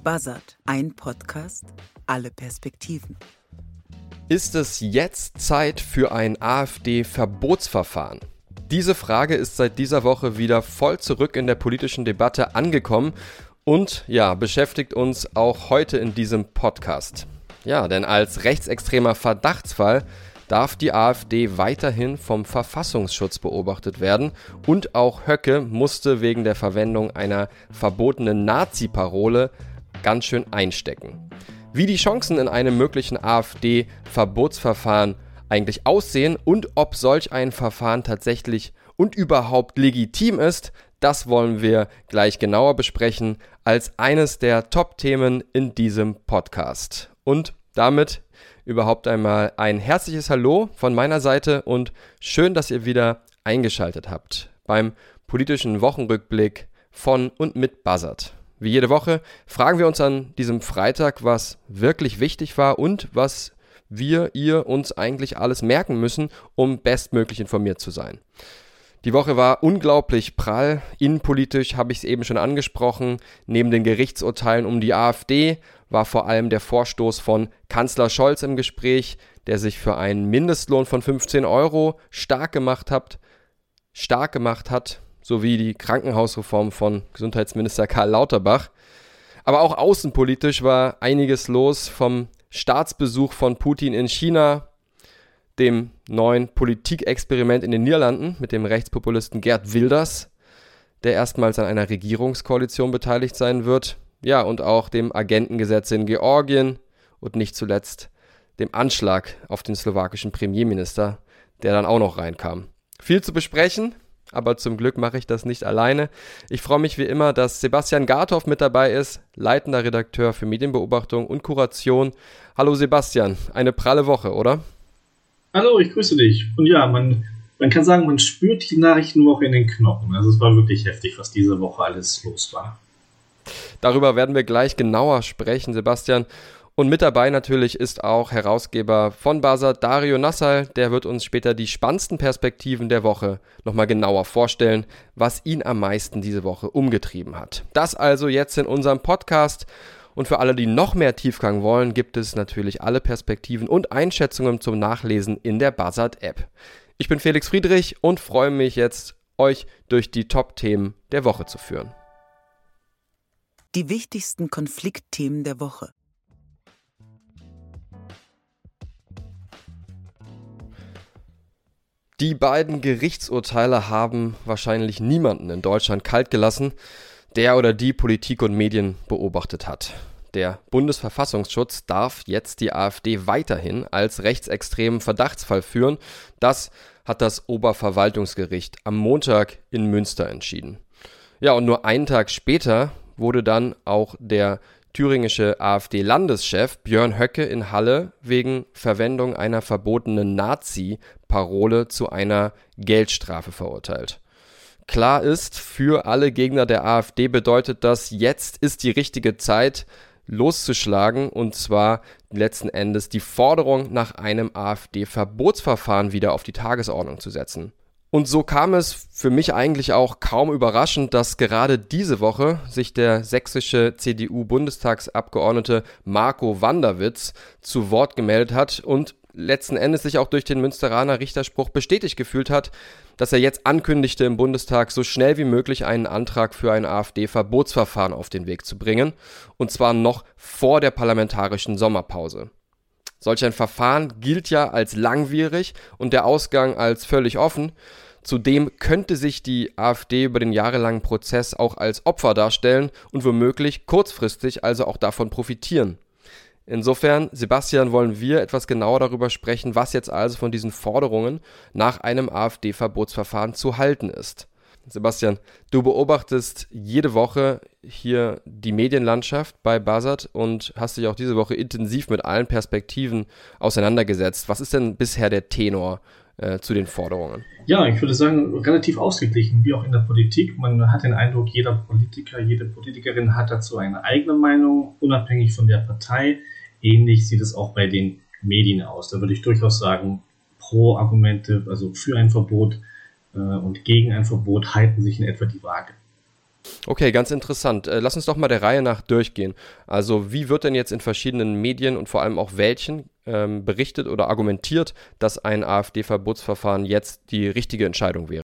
Buzzard, ein Podcast, alle Perspektiven. Ist es jetzt Zeit für ein AfD-Verbotsverfahren? Diese Frage ist seit dieser Woche wieder voll zurück in der politischen Debatte angekommen und beschäftigt uns auch heute in diesem Podcast. Ja, denn als rechtsextremer Verdachtsfall darf die AfD weiterhin vom Verfassungsschutz beobachtet werden und auch Höcke musste wegen der Verwendung einer verbotenen Nazi-Parole ganz schön einstecken. Wie die Chancen in einem möglichen AfD-Verbotsverfahren eigentlich aussehen und ob solch ein Verfahren tatsächlich und überhaupt legitim ist, das wollen wir gleich genauer besprechen als eines der Top-Themen in diesem Podcast. Und damit überhaupt einmal ein herzliches Hallo von meiner Seite und schön, dass ihr wieder eingeschaltet habt beim politischen Wochenrückblick von und mit Buzzard. Wie jede Woche fragen wir uns an diesem Freitag, was wirklich wichtig war und was ihr uns eigentlich alles merken müssen, um bestmöglich informiert zu sein. Die Woche war unglaublich prall. Innenpolitisch habe ich es eben schon angesprochen. Neben den Gerichtsurteilen um die AfD war vor allem der Vorstoß von Kanzler Scholz im Gespräch, der sich für einen Mindestlohn von 15 Euro stark gemacht hat, sowie die Krankenhausreform von Gesundheitsminister Karl Lauterbach. Aber auch außenpolitisch war einiges los, vom Staatsbesuch von Putin in China, dem neuen Politikexperiment in den Niederlanden mit dem Rechtspopulisten Geert Wilders, der erstmals an einer Regierungskoalition beteiligt sein wird, und auch dem Agentengesetz in Georgien und nicht zuletzt dem Anschlag auf den slowakischen Premierminister, der dann auch noch reinkam. Viel zu besprechen, aber zum Glück mache ich das nicht alleine. Ich freue mich wie immer, dass Sebastian Gartow mit dabei ist, leitender Redakteur für Medienbeobachtung und Kuration. Hallo Sebastian, eine pralle Woche, oder? Hallo, ich grüße dich. Und ja, man kann sagen, man spürt die Nachrichtenwoche in den Knochen. Also es war wirklich heftig, was diese Woche alles los war. Darüber werden wir gleich genauer sprechen, Sebastian. Und mit dabei natürlich ist auch Herausgeber von Buzzard, Dario Nassal. Der wird uns später die spannendsten Perspektiven der Woche nochmal genauer vorstellen, was ihn am meisten diese Woche umgetrieben hat. Das also jetzt in unserem Podcast. Und für alle, die noch mehr Tiefgang wollen, gibt es natürlich alle Perspektiven und Einschätzungen zum Nachlesen in der Buzzard-App. Ich bin Felix Friedrich und freue mich jetzt, euch durch die Top-Themen der Woche zu führen. Die wichtigsten Konfliktthemen der Woche. Die beiden Gerichtsurteile haben wahrscheinlich niemanden in Deutschland kalt gelassen, der oder die Politik und Medien beobachtet hat. Der Bundesverfassungsschutz darf jetzt die AfD weiterhin als rechtsextremen Verdachtsfall führen. Das hat das Oberverwaltungsgericht am Montag in Münster entschieden. Ja, und nur einen Tag später wurde dann auch der thüringische AfD-Landeschef Björn Höcke in Halle wegen Verwendung einer verbotenen Nazi-Parole zu einer Geldstrafe verurteilt. Klar ist, für alle Gegner der AfD bedeutet das, jetzt ist die richtige Zeit loszuschlagen und zwar letzten Endes die Forderung nach einem AfD-Verbotsverfahren wieder auf die Tagesordnung zu setzen. Und so kam es für mich eigentlich auch kaum überraschend, dass gerade diese Woche sich der sächsische CDU-Bundestagsabgeordnete Marco Wanderwitz zu Wort gemeldet hat und letzten Endes sich auch durch den Münsteraner Richterspruch bestätigt gefühlt hat, dass er jetzt ankündigte, im Bundestag so schnell wie möglich einen Antrag für ein AfD-Verbotsverfahren auf den Weg zu bringen, und zwar noch vor der parlamentarischen Sommerpause. Solch ein Verfahren gilt ja als langwierig und der Ausgang als völlig offen. Zudem könnte sich die AfD über den jahrelangen Prozess auch als Opfer darstellen und womöglich kurzfristig also auch davon profitieren. Insofern, Sebastian, wollen wir etwas genauer darüber sprechen, was jetzt also von diesen Forderungen nach einem AfD-Verbotsverfahren zu halten ist. Sebastian, du beobachtest jede Woche hier die Medienlandschaft bei Buzzard und hast dich auch diese Woche intensiv mit allen Perspektiven auseinandergesetzt. Was ist denn bisher der Tenor zu den Forderungen? Ja, ich würde sagen, relativ ausgeglichen, wie auch in der Politik. Man hat den Eindruck, jeder Politiker, jede Politikerin hat dazu eine eigene Meinung, unabhängig von der Partei. Ähnlich sieht es auch bei den Medien aus. Da würde ich durchaus sagen, Pro-Argumente, also für ein Verbot und gegen ein Verbot, halten sich in etwa die Waage. Okay, ganz interessant. Lass uns doch mal der Reihe nach durchgehen. Also wie wird denn jetzt in verschiedenen Medien und vor allem auch welchen berichtet oder argumentiert, dass ein AfD-Verbotsverfahren jetzt die richtige Entscheidung wäre?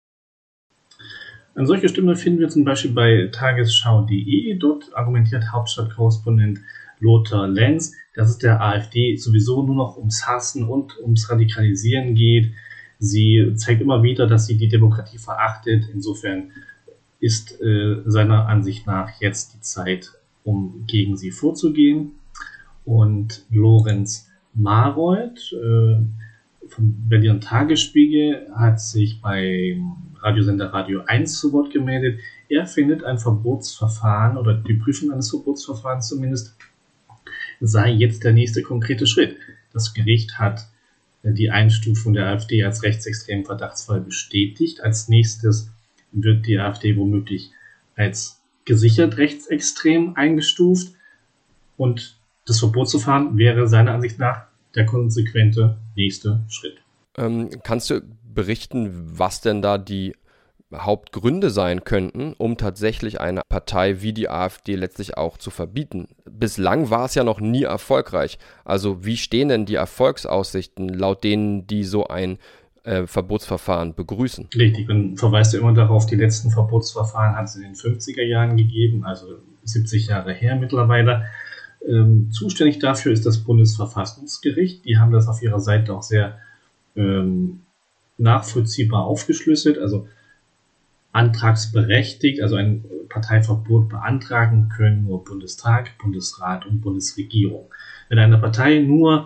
Eine solche Stimme finden wir zum Beispiel bei tagesschau.de. Dort argumentiert Hauptstadtkorrespondent Lothar Lenz, dass es der AfD sowieso nur noch ums Hassen und ums Radikalisieren geht. Sie zeigt immer wieder, dass sie die Demokratie verachtet. Insofern ist seiner Ansicht nach jetzt die Zeit, um gegen sie vorzugehen. Und Lorenz Marold vom Berliner Tagesspiegel hat sich beim Radiosender Radio 1 zu Wort gemeldet. Er findet ein Verbotsverfahren oder die Prüfung eines Verbotsverfahrens zumindest sei jetzt der nächste konkrete Schritt. Das Gericht hat die Einstufung der AfD als rechtsextremen Verdachtsfall bestätigt. Als nächstes wird die AfD womöglich als gesichert rechtsextrem eingestuft und das Verbotsverfahren wäre seiner Ansicht nach der konsequente nächste Schritt. Kannst du berichten, was denn da die Hauptgründe sein könnten, um tatsächlich eine Partei wie die AfD letztlich auch zu verbieten? Bislang war es ja noch nie erfolgreich. Also wie stehen denn die Erfolgsaussichten laut denen, die so ein Verbotsverfahren begrüßen? Richtig, man verweist ja immer darauf, die letzten Verbotsverfahren hat es in den 50er Jahren gegeben, also 70 Jahre her mittlerweile. Zuständig dafür ist das Bundesverfassungsgericht. Die haben das auf ihrer Seite auch sehr nachvollziehbar aufgeschlüsselt, also antragsberechtigt, also ein Parteiverbot beantragen können nur Bundestag, Bundesrat und Bundesregierung. Wenn eine Partei nur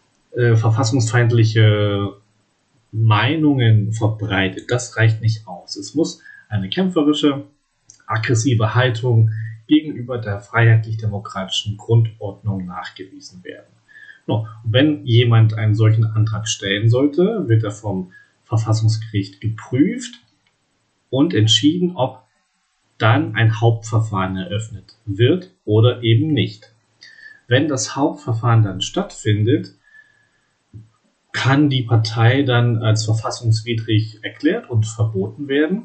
verfassungsfeindliche Meinungen verbreitet, das reicht nicht aus. Es muss eine kämpferische, aggressive Haltung gegenüber der freiheitlich-demokratischen Grundordnung nachgewiesen werden. No, wenn jemand einen solchen Antrag stellen sollte, wird er vom Verfassungsgericht geprüft und entschieden, ob dann ein Hauptverfahren eröffnet wird oder eben nicht. Wenn das Hauptverfahren dann stattfindet, kann die Partei dann als verfassungswidrig erklärt und verboten werden.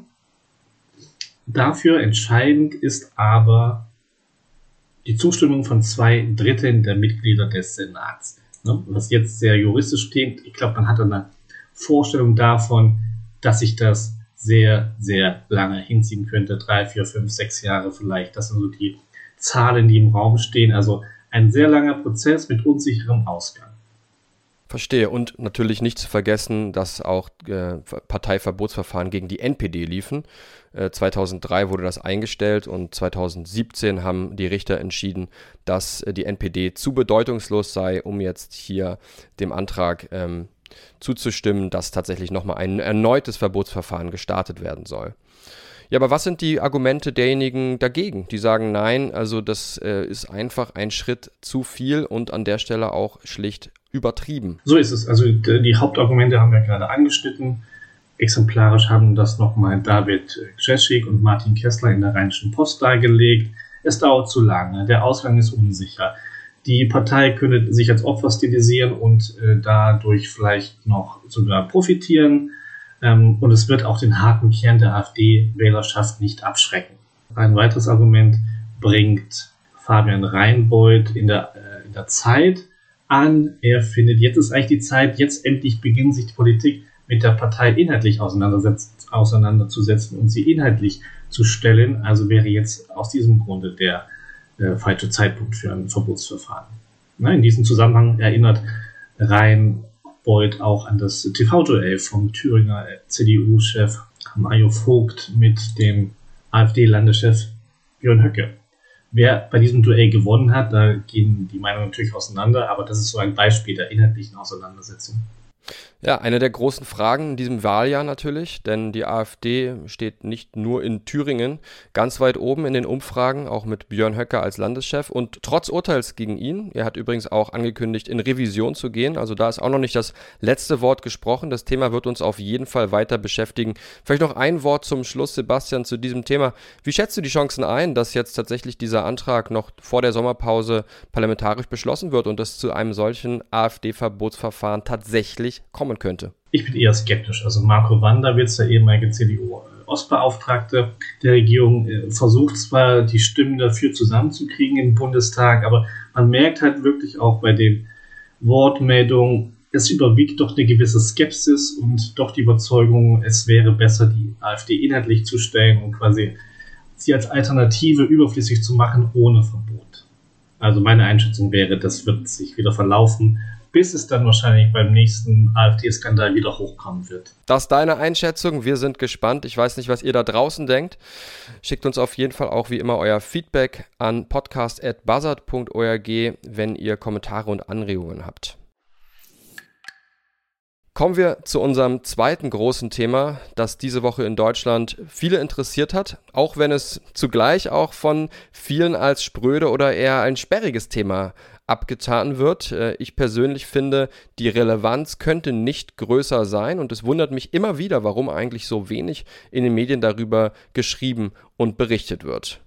Dafür entscheidend ist aber die Zustimmung von 2/3 der Mitglieder des Senats. Was jetzt sehr juristisch klingt, ich glaube, man hat eine Vorstellung davon, dass sich das sehr, sehr lange hinziehen könnte. 3, 4, 5, 6 Jahre vielleicht. Das sind so die Zahlen, die im Raum stehen. Also ein sehr langer Prozess mit unsicherem Ausgang. Verstehe. Und natürlich nicht zu vergessen, dass auch Parteiverbotsverfahren gegen die NPD liefen. 2003 wurde das eingestellt und 2017 haben die Richter entschieden, dass die NPD zu bedeutungslos sei, um jetzt hier dem Antrag zuzustimmen, dass tatsächlich nochmal ein erneutes Verbotsverfahren gestartet werden soll. Ja, aber was sind die Argumente derjenigen dagegen, die sagen, nein, also das ist einfach ein Schritt zu viel und an der Stelle auch schlicht übertrieben? So ist es. Also die Hauptargumente haben wir gerade angeschnitten. Exemplarisch haben das nochmal David Krzesik und Martin Kessler in der Rheinischen Post dargelegt. Es dauert zu lange, der Ausgang ist unsicher. Die Partei könnte sich als Opfer stilisieren und dadurch vielleicht noch sogar profitieren. Und es wird auch den harten Kern der AfD-Wählerschaft nicht abschrecken. Ein weiteres Argument bringt Fabian Reinbold in der Zeit an. Er findet, jetzt ist eigentlich die Zeit, jetzt endlich beginnt sich die Politik mit der Partei inhaltlich auseinanderzusetzen und sie inhaltlich zu stellen. Also wäre jetzt aus diesem Grunde der falsche Zeitpunkt für ein Verbotsverfahren. In diesem Zusammenhang erinnert Reinbold auch an das TV-Duell vom Thüringer CDU-Chef Mario Vogt mit dem AfD-Landeschef Björn Höcke. Wer bei diesem Duell gewonnen hat, da gehen die Meinungen natürlich auseinander, aber das ist so ein Beispiel der inhaltlichen Auseinandersetzung. Ja, eine der großen Fragen in diesem Wahljahr natürlich, denn die AfD steht nicht nur in Thüringen ganz weit oben in den Umfragen, auch mit Björn Höcke als Landeschef und trotz Urteils gegen ihn, er hat übrigens auch angekündigt, in Revision zu gehen, also da ist auch noch nicht das letzte Wort gesprochen, das Thema wird uns auf jeden Fall weiter beschäftigen. Vielleicht noch ein Wort zum Schluss, Sebastian, zu diesem Thema. Wie schätzt du die Chancen ein, dass jetzt tatsächlich dieser Antrag noch vor der Sommerpause parlamentarisch beschlossen wird und dass zu einem solchen AfD-Verbotsverfahren tatsächlich kommen könnte? Ich bin eher skeptisch. Also Marco Wanderwitz, der ehemalige CDU Ostbeauftragte der Regierung versucht zwar, die Stimmen dafür zusammenzukriegen im Bundestag, aber man merkt halt wirklich auch bei den Wortmeldungen, es überwiegt doch eine gewisse Skepsis und doch die Überzeugung, es wäre besser, die AfD inhaltlich zu stellen und quasi sie als Alternative überflüssig zu machen ohne Verbot. Also meine Einschätzung wäre, das wird sich wieder verlaufen, bis es dann wahrscheinlich beim nächsten AfD-Skandal wieder hochkommen wird. Das ist deine Einschätzung. Wir sind gespannt. Ich weiß nicht, was ihr da draußen denkt. Schickt uns auf jeden Fall auch wie immer euer Feedback an podcast@buzzard.org, wenn ihr Kommentare und Anregungen habt. Kommen wir zu unserem zweiten großen Thema, das diese Woche in Deutschland viele interessiert hat, auch wenn es zugleich auch von vielen als spröde oder eher ein sperriges Thema abgetan wird. Ich persönlich finde, die Relevanz könnte nicht größer sein und es wundert mich immer wieder, warum eigentlich so wenig in den Medien darüber geschrieben und berichtet wird.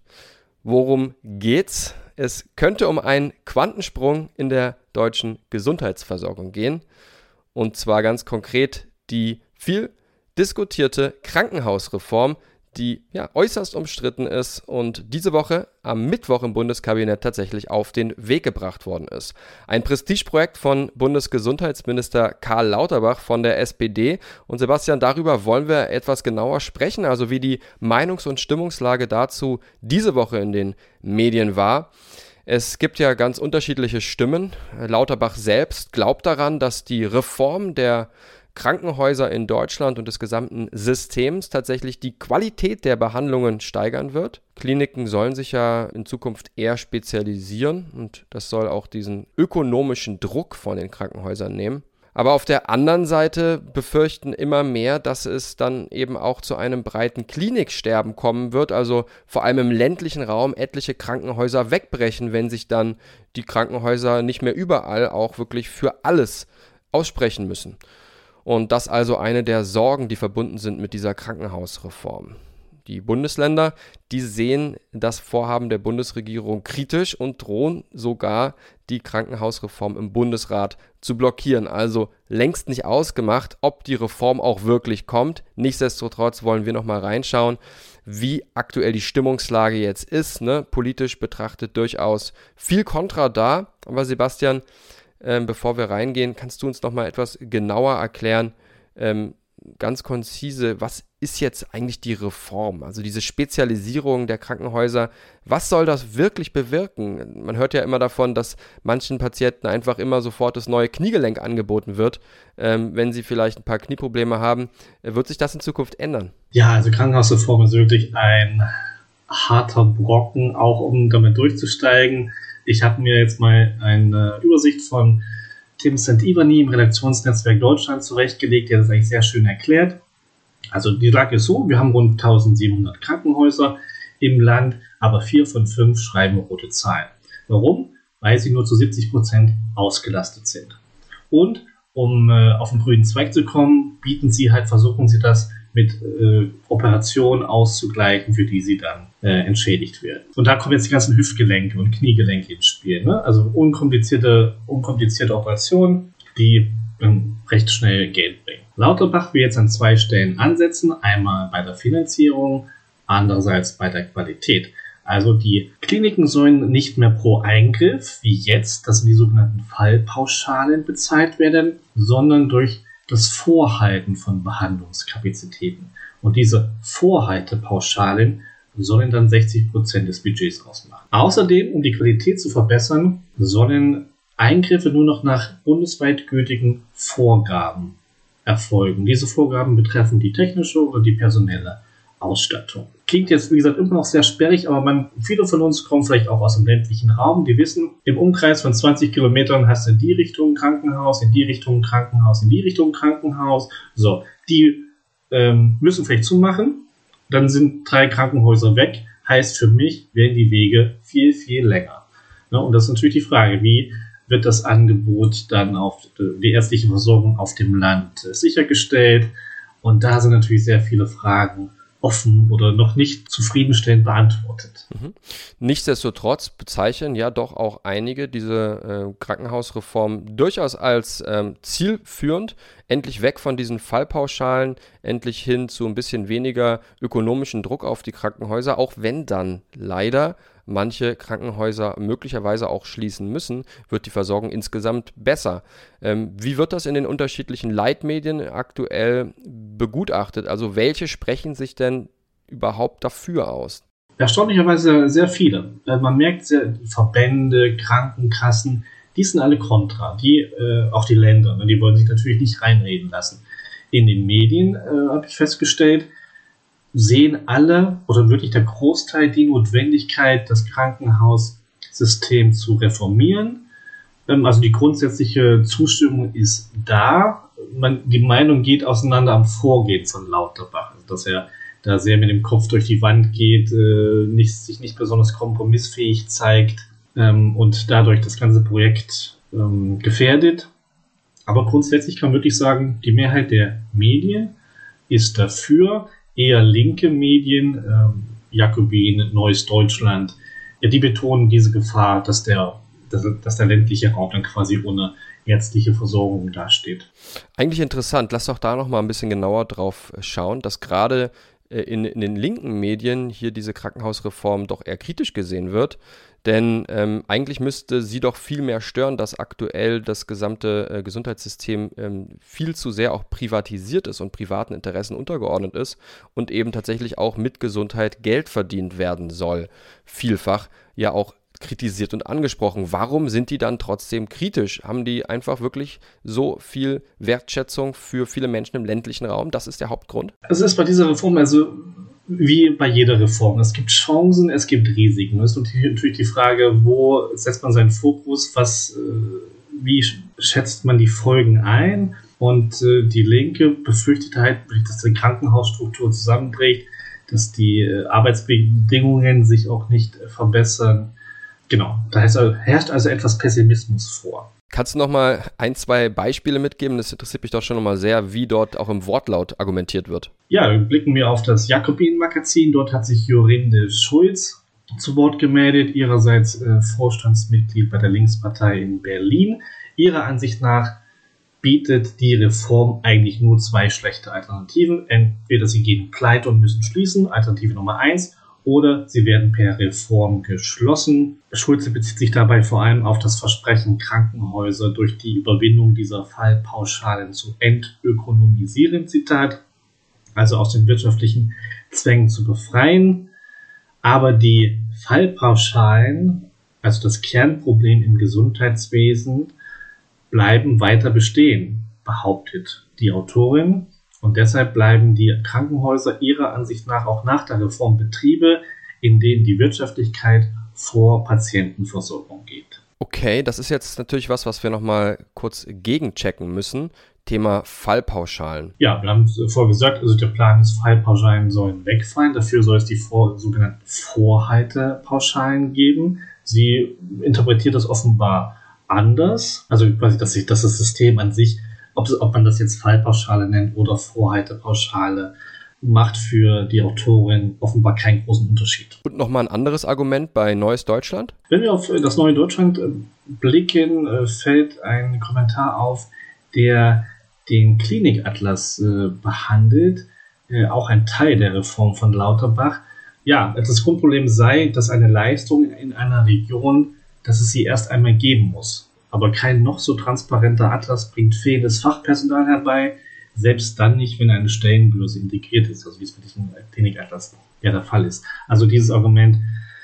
Worum geht's? Es könnte um einen Quantensprung in der deutschen Gesundheitsversorgung gehen. Und zwar ganz konkret die viel diskutierte Krankenhausreform, die ja äußerst umstritten ist und diese Woche am Mittwoch im Bundeskabinett tatsächlich auf den Weg gebracht worden ist. Ein Prestigeprojekt von Bundesgesundheitsminister Karl Lauterbach von der SPD. Und Sebastian, darüber wollen wir etwas genauer sprechen, also wie die Meinungs- und Stimmungslage dazu diese Woche in den Medien war. Es gibt ja ganz unterschiedliche Stimmen. Lauterbach selbst glaubt daran, dass die Reform der Krankenhäuser in Deutschland und des gesamten Systems tatsächlich die Qualität der Behandlungen steigern wird. Kliniken sollen sich ja in Zukunft eher spezialisieren und das soll auch diesen ökonomischen Druck von den Krankenhäusern nehmen. Aber auf der anderen Seite befürchten immer mehr, dass es dann eben auch zu einem breiten Kliniksterben kommen wird, also vor allem im ländlichen Raum etliche Krankenhäuser wegbrechen, wenn sich dann die Krankenhäuser nicht mehr überall auch wirklich für alles aussprechen müssen. Und das also eine der Sorgen, die verbunden sind mit dieser Krankenhausreform. Die Bundesländer, die sehen das Vorhaben der Bundesregierung kritisch und drohen sogar, die Krankenhausreform im Bundesrat zu blockieren. Also längst nicht ausgemacht, ob die Reform auch wirklich kommt. Nichtsdestotrotz wollen wir nochmal reinschauen, wie aktuell die Stimmungslage jetzt ist. Politisch betrachtet durchaus viel Kontra da. Aber Sebastian, bevor wir reingehen, kannst du uns nochmal etwas genauer erklären, ganz konzise, was ist jetzt eigentlich die Reform? Also diese Spezialisierung der Krankenhäuser, was soll das wirklich bewirken? Man hört ja immer davon, dass manchen Patienten einfach immer sofort das neue Kniegelenk angeboten wird, wenn sie vielleicht ein paar Knieprobleme haben. Wird sich das in Zukunft ändern? Ja, also Krankenhausreform ist wirklich ein harter Brocken, auch um damit durchzusteigen. Ich habe mir jetzt mal eine Übersicht von Tim St-Ivany im Redaktionsnetzwerk Deutschland zurechtgelegt, der das eigentlich sehr schön erklärt. Also die Lage ist so, wir haben rund 1700 Krankenhäuser im Land, aber 4 von 5 schreiben rote Zahlen. Warum? Weil sie nur zu 70% ausgelastet sind. Und um auf den grünen Zweig zu kommen, versuchen sie das mit Operationen auszugleichen, für die sie dann entschädigt werden. Und da kommen jetzt die ganzen Hüftgelenke und Kniegelenke ins Spiel. Ne? Also unkomplizierte Operationen, die recht schnell Geld bringen. Lauterbach will jetzt an 2 Stellen ansetzen. Einmal bei der Finanzierung, andererseits bei der Qualität. Also die Kliniken sollen nicht mehr pro Eingriff, wie jetzt, das sind die sogenannten Fallpauschalen bezahlt werden, sondern durch das Vorhalten von Behandlungskapazitäten. Und diese Vorhaltepauschalen sollen dann 60% des Budgets ausmachen. Außerdem, um die Qualität zu verbessern, sollen Eingriffe nur noch nach bundesweit gültigen Vorgaben erfolgen. Diese Vorgaben betreffen die technische oder die personelle Ausstattung. Klingt jetzt, wie gesagt, immer noch sehr sperrig, aber viele von uns kommen vielleicht auch aus dem ländlichen Raum, die wissen, im Umkreis von 20 Kilometern hast du in die Richtung ein Krankenhaus, in die Richtung ein Krankenhaus, in die Richtung ein Krankenhaus. So, die müssen vielleicht zumachen, dann sind 3 Krankenhäuser weg, heißt für mich, werden die Wege viel, viel länger. Ja, und das ist natürlich die Frage, wie wird das Angebot dann auf die ärztliche Versorgung auf dem Land sichergestellt? Und da sind natürlich sehr viele Fragen offen oder noch nicht zufriedenstellend beantwortet. Nichtsdestotrotz bezeichnen ja doch auch einige diese Krankenhausreform durchaus als zielführend, endlich weg von diesen Fallpauschalen, endlich hin zu ein bisschen weniger ökonomischen Druck auf die Krankenhäuser, auch wenn dann leider manche Krankenhäuser möglicherweise auch schließen müssen, wird die Versorgung insgesamt besser. Wie wird das in den unterschiedlichen Leitmedien aktuell begutachtet? Also welche sprechen sich denn überhaupt dafür aus? Erstaunlicherweise sehr viele. Man merkt, die Verbände, Krankenkassen, die sind alle kontra. Auch die Länder, die wollen sich natürlich nicht reinreden lassen. In den Medien, habe ich festgestellt, sehen alle oder wirklich der Großteil die Notwendigkeit, das Krankenhaussystem zu reformieren. Also die grundsätzliche Zustimmung ist da. Die Meinung geht auseinander am Vorgehen von Lauterbach. Also dass er da sehr mit dem Kopf durch die Wand geht, sich nicht besonders kompromissfähig zeigt und dadurch das ganze Projekt gefährdet. Aber grundsätzlich kann man wirklich sagen, die Mehrheit der Medien ist dafür. Eher linke Medien, Jacobin, Neues Deutschland, die betonen diese Gefahr, dass der ländliche Raum dann quasi ohne ärztliche Versorgung dasteht. Eigentlich interessant. Lass doch da noch mal ein bisschen genauer drauf schauen, dass gerade in den linken Medien hier diese Krankenhausreform doch eher kritisch gesehen wird. Denn eigentlich müsste sie doch viel mehr stören, dass aktuell das gesamte Gesundheitssystem viel zu sehr auch privatisiert ist und privaten Interessen untergeordnet ist und eben tatsächlich auch mit Gesundheit Geld verdient werden soll. Vielfach ja auch kritisiert und angesprochen. Warum sind die dann trotzdem kritisch? Haben die einfach wirklich so viel Wertschätzung für viele Menschen im ländlichen Raum? Das ist der Hauptgrund? Es ist bei dieser Reform wie bei jeder Reform. Es gibt Chancen, es gibt Risiken. Es ist natürlich die Frage, wo setzt man seinen Fokus, wie schätzt man die Folgen ein? Und die Linke befürchtet halt, dass die Krankenhausstruktur zusammenbricht, dass die Arbeitsbedingungen sich auch nicht verbessern. Genau, da herrscht also etwas Pessimismus vor. Kannst du noch mal 1, 2 Beispiele mitgeben? Das interessiert mich doch schon noch mal sehr, wie dort auch im Wortlaut argumentiert wird. Ja, blicken wir auf das Jacobin-Magazin. Dort hat sich Jorinde Schulz zu Wort gemeldet, ihrerseits Vorstandsmitglied bei der Linkspartei in Berlin. Ihrer Ansicht nach bietet die Reform eigentlich nur 2 schlechte Alternativen. Entweder sie gehen pleite und müssen schließen, Alternative Nummer 1, oder sie werden per Reform geschlossen. Schulze bezieht sich dabei vor allem auf das Versprechen, Krankenhäuser durch die Überwindung dieser Fallpauschalen zu entökonomisieren, Zitat, also aus den wirtschaftlichen Zwängen zu befreien. Aber die Fallpauschalen, also das Kernproblem im Gesundheitswesen, bleiben weiter bestehen, behauptet die Autorin. Und deshalb bleiben die Krankenhäuser ihrer Ansicht nach auch nach der Reform Betriebe, in denen die Wirtschaftlichkeit vor Patientenversorgung geht. Okay, das ist jetzt natürlich was wir nochmal kurz gegenchecken müssen. Thema Fallpauschalen. Ja, wir haben es vorher gesagt, also der Plan ist, Fallpauschalen sollen wegfallen. Dafür soll es die sogenannten Vorhaltepauschalen geben. Sie interpretiert das offenbar anders. Also quasi, dass das System an sich, ob man das jetzt Fallpauschale nennt oder Vorhaltepauschale, macht für die Autorin offenbar keinen großen Unterschied. Und nochmal ein anderes Argument bei Neues Deutschland? Wenn wir auf das Neue Deutschland blicken, fällt ein Kommentar auf, der den Klinikatlas behandelt, auch ein Teil der Reform von Lauterbach. Ja, das Grundproblem sei, dass eine Leistung in einer Region, dass es sie erst einmal geben muss. Aber kein noch so transparenter Atlas bringt fehlendes Fachpersonal herbei, selbst dann nicht, wenn eine Stellenbörse integriert ist, also wie es bei diesem Klinikatlas ja der Fall ist. Also dieses Argument,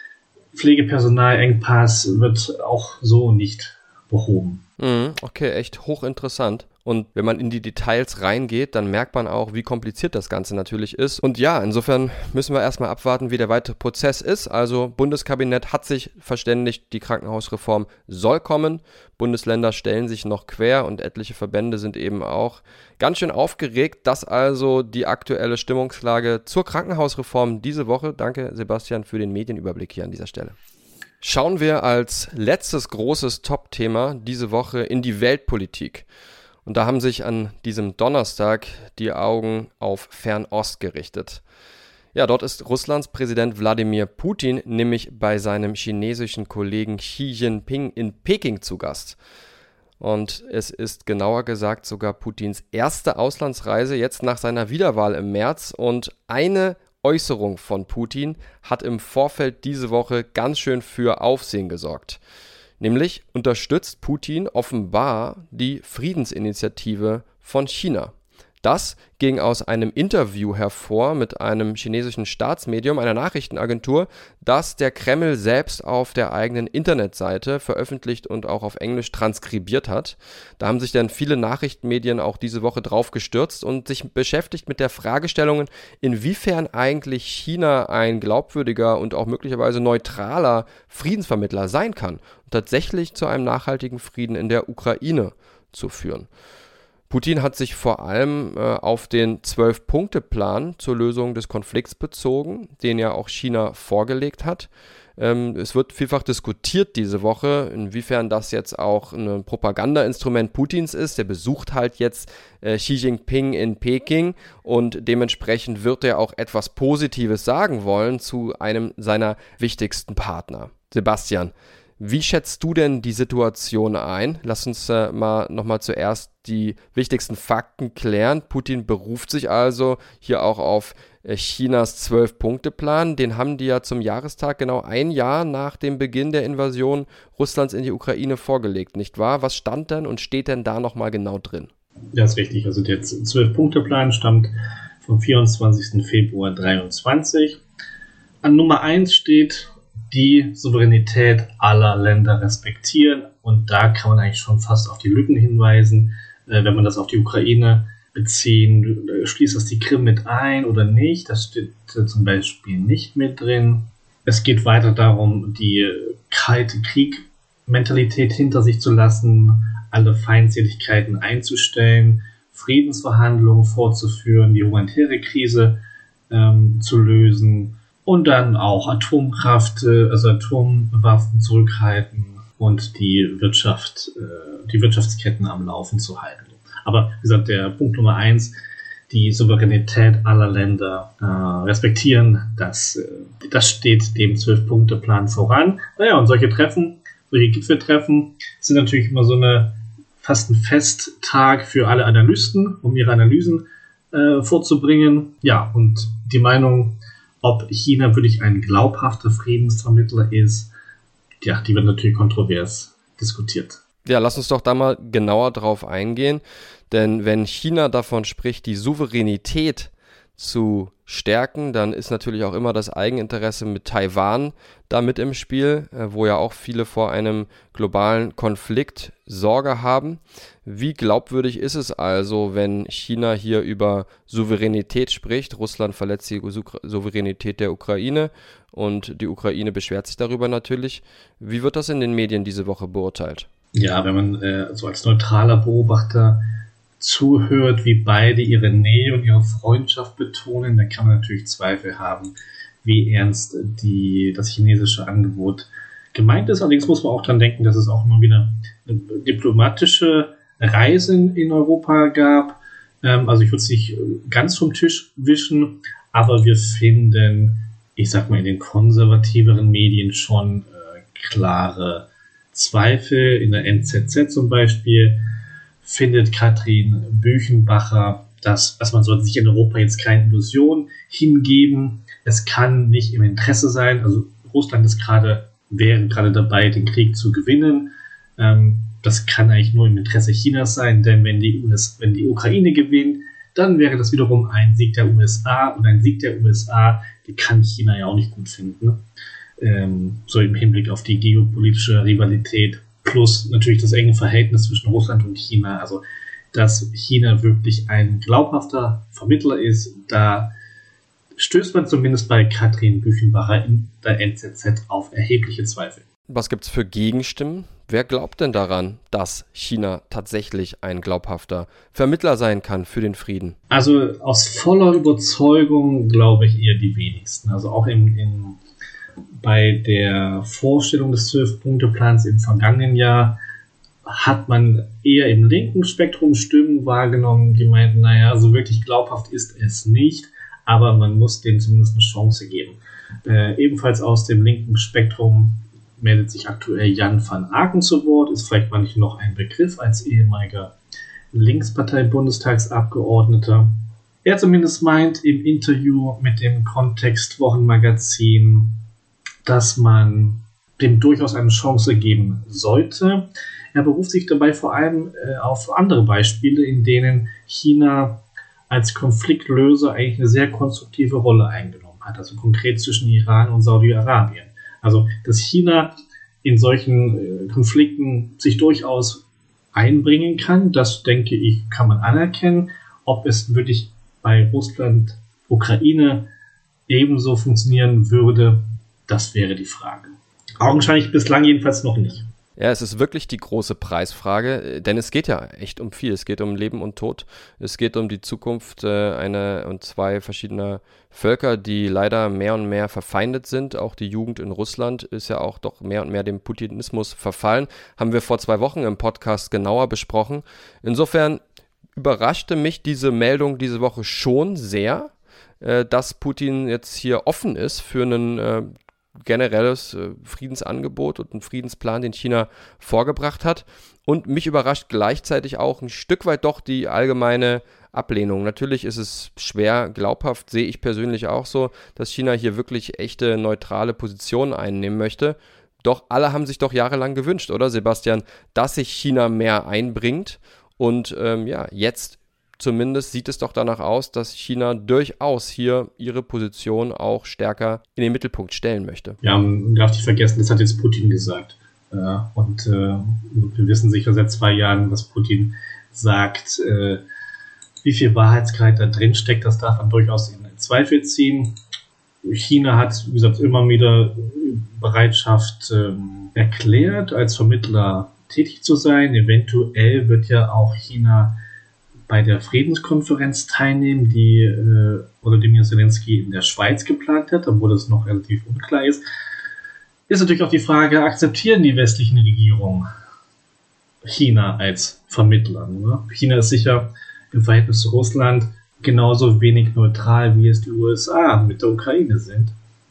Pflegepersonalengpass wird auch so nicht behoben. Okay, echt hochinteressant. Und wenn man in die Details reingeht, dann merkt man auch, wie kompliziert das Ganze natürlich ist. Und ja, insofern müssen wir erstmal abwarten, wie der weitere Prozess ist. Also Bundeskabinett hat sich verständigt, die Krankenhausreform soll kommen. Bundesländer stellen sich noch quer und etliche Verbände sind eben auch ganz schön aufgeregt. Das also die aktuelle Stimmungslage zur Krankenhausreform diese Woche. Danke, Sebastian, für den Medienüberblick hier an dieser Stelle. Schauen wir als letztes großes Top-Thema diese Woche in die Weltpolitik. Und da haben sich an diesem Donnerstag die Augen auf Fernost gerichtet. Ja, dort ist Russlands Präsident Wladimir Putin nämlich bei seinem chinesischen Kollegen Xi Jinping in Peking zu Gast. Und es ist genauer gesagt sogar Putins erste Auslandsreise jetzt nach seiner Wiederwahl im März. Und eine Äußerung von Putin hat im Vorfeld diese Woche ganz schön für Aufsehen gesorgt. Nämlich unterstützt Putin offenbar die Friedensinitiative von China. Das ging aus einem Interview hervor mit einem chinesischen Staatsmedium, einer Nachrichtenagentur, das der Kreml selbst auf der eigenen Internetseite veröffentlicht und auch auf Englisch transkribiert hat. Da haben sich dann viele Nachrichtenmedien auch diese Woche drauf gestürzt und sich beschäftigt mit der Fragestellung, inwiefern eigentlich China ein glaubwürdiger und auch möglicherweise neutraler Friedensvermittler sein kann und tatsächlich zu einem nachhaltigen Frieden in der Ukraine zu führen. Putin hat sich vor allem auf den 12-Punkte-Plan zur Lösung des Konflikts bezogen, den ja auch China vorgelegt hat. Es wird vielfach diskutiert diese Woche, inwiefern das jetzt auch ein Propagandainstrument Putins ist. Der besucht halt jetzt Xi Jinping in Peking und dementsprechend wird er auch etwas Positives sagen wollen zu einem seiner wichtigsten Partner. Sebastian, wie schätzt du denn die Situation ein? Lass uns nochmal zuerst die wichtigsten Fakten klären. Putin beruft sich also hier auch auf Chinas 12-Punkte-Plan. Den haben die ja zum Jahrestag genau ein Jahr nach dem Beginn der Invasion Russlands in die Ukraine vorgelegt, nicht wahr? Was stand denn und steht denn da nochmal genau drin? Ja, ist richtig. Also der 12-Punkte-Plan stammt vom 24. Februar 2023. An Nummer 1 steht: die Souveränität aller Länder respektieren. Und da kann man eigentlich schon fast auf die Lücken hinweisen. Wenn man das auf die Ukraine beziehen, schließt das die Krim mit ein oder nicht? Das steht zum Beispiel nicht mit drin. Es geht weiter darum, die kalte Krieg-Mentalität hinter sich zu lassen, alle Feindseligkeiten einzustellen, Friedensverhandlungen fortzuführen, die humanitäre Krise zu lösen. Und dann auch Atomkraft, also Atomwaffen zurückhalten und die Wirtschaftsketten am Laufen zu halten. Aber wie gesagt, der Punkt Nummer 1, die Souveränität aller Länder respektieren, das steht dem 12-Punkte-Plan voran. Naja, und solche Gipfeltreffen sind natürlich immer fast ein Festtag für alle Analysten, um ihre Analysen vorzubringen. Ja, und die Meinung, ob China wirklich ein glaubhafter Friedensvermittler ist, ja, die wird natürlich kontrovers diskutiert. Ja, lass uns doch da mal genauer drauf eingehen, denn wenn China davon spricht, die Souveränität zu stärken, dann ist natürlich auch immer das Eigeninteresse mit Taiwan da mit im Spiel, wo ja auch viele vor einem globalen Konflikt Sorge haben. Wie glaubwürdig ist es also, wenn China hier über Souveränität spricht? Russland verletzt die Souveränität der Ukraine und die Ukraine beschwert sich darüber natürlich. Wie wird das in den Medien diese Woche beurteilt? Ja, wenn man so als neutraler Beobachter zuhört, wie beide ihre Nähe und ihre Freundschaft betonen, dann kann man natürlich Zweifel haben, wie ernst das chinesische Angebot gemeint ist. Allerdings muss man auch dran denken, dass es auch immer wieder eine diplomatische Reisen in Europa gab. Also ich würde es nicht ganz vom Tisch wischen, aber wir finden, ich sag mal, in den konservativeren Medien schon klare Zweifel. In der NZZ zum Beispiel findet Katrin Büchenbacher, dass man sollte sich in Europa jetzt keine Illusion hingeben. Es kann nicht im Interesse sein. Also Russland wäre gerade dabei, den Krieg zu gewinnen. Das kann eigentlich nur im Interesse Chinas sein, denn wenn die Ukraine gewinnt, dann wäre das wiederum ein Sieg der USA, und ein Sieg der USA, die kann China ja auch nicht gut finden. So im Hinblick auf die geopolitische Rivalität plus natürlich das enge Verhältnis zwischen Russland und China. Also, dass China wirklich ein glaubhafter Vermittler ist, da stößt man zumindest bei Katrin Büchenbacher in der NZZ auf erhebliche Zweifel. Was gibt es für Gegenstimmen? Wer glaubt denn daran, dass China tatsächlich ein glaubhafter Vermittler sein kann für den Frieden? Also aus voller Überzeugung glaube ich eher die wenigsten. Also auch bei der Vorstellung des 12-Punkte-Plans im vergangenen Jahr hat man eher im linken Spektrum Stimmen wahrgenommen, die meinten, naja, so wirklich glaubhaft ist es nicht. aber man muss denen zumindest eine Chance geben. Ebenfalls aus dem linken Spektrum meldet sich aktuell Jan van Aken zu Wort, ist vielleicht manchmal noch ein Begriff als ehemaliger Linkspartei-Bundestagsabgeordneter. Er zumindest meint im Interview mit dem Kontext-Wochenmagazin, dass man dem durchaus eine Chance geben sollte. Er beruft sich dabei vor allem auf andere Beispiele, in denen China als Konfliktlöser eigentlich eine sehr konstruktive Rolle eingenommen hat, also konkret zwischen Iran und Saudi-Arabien. Also, dass China in solchen Konflikten sich durchaus einbringen kann, das denke ich, kann man anerkennen. Ob es wirklich bei Russland, Ukraine ebenso funktionieren würde, das wäre die Frage. Augenscheinlich bislang jedenfalls noch nicht. Ja, es ist wirklich die große Preisfrage, denn es geht ja echt um viel. Es geht um Leben und Tod. Es geht um die Zukunft einer und zwei verschiedener Völker, die leider mehr und mehr verfeindet sind. Auch die Jugend in Russland ist ja auch doch mehr und mehr dem Putinismus verfallen. Haben wir vor 2 Wochen im Podcast genauer besprochen. Insofern überraschte mich diese Meldung diese Woche schon sehr, dass Putin jetzt hier offen ist für einen generelles Friedensangebot und einen Friedensplan, den China vorgebracht hat. Und mich überrascht gleichzeitig auch ein Stück weit doch die allgemeine Ablehnung. Natürlich ist es schwer glaubhaft, sehe ich persönlich auch so, dass China hier wirklich echte neutrale Positionen einnehmen möchte. Doch alle haben sich doch jahrelang gewünscht, oder Sebastian, dass sich China mehr einbringt. Und jetzt zumindest sieht es doch danach aus, dass China durchaus hier ihre Position auch stärker in den Mittelpunkt stellen möchte. Ja, man darf nicht vergessen, das hat jetzt Putin gesagt. Und wir wissen sicher seit 2 Jahren, was Putin sagt. Wie viel Wahrheitsgehalt da drin steckt, das darf man durchaus in Zweifel ziehen. China hat, wie gesagt, immer wieder Bereitschaft erklärt, als Vermittler tätig zu sein. Eventuell wird ja auch China bei der Friedenskonferenz teilnehmen, die Volodymyr Zelensky in der Schweiz geplant hat, obwohl das noch relativ unklar ist. Ist natürlich auch die Frage, akzeptieren die westlichen Regierungen China als Vermittler? Ne? China ist sicher im Verhältnis zu Russland genauso wenig neutral, wie es die USA mit der Ukraine sind.